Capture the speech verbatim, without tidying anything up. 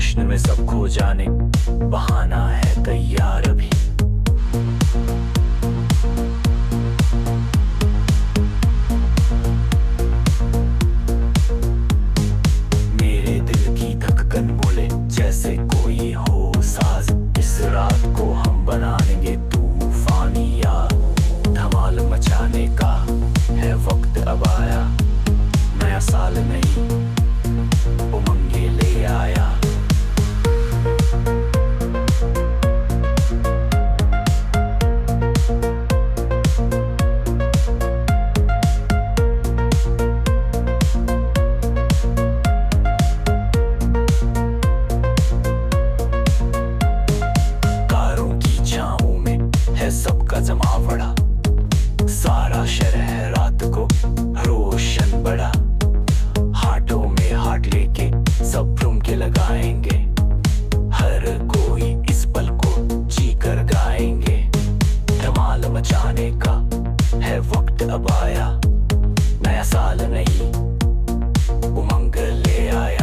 जश्न में सब खो जाने, बहाना है तैयार अभी। मेरे दिल की धड़कन बोले जैसे कोई हो साज, इस रात को हम बना लेंगे तूफानी याद। धमाल मचाने का है वक्त अब आया, नया साल नहीं उमंगे ले आया। कारों की छाँवों में है सबका जमावड़ा, सारा शहर रात को रोशन बड़ा। हाथों में हाथ लेके सब ठुमके लगाएंगे, हर कोई इस पल को जी कर गाएंगे। धमाल मचाने का है वक्त अब आया, नया साल नहीं उमंग ले आया।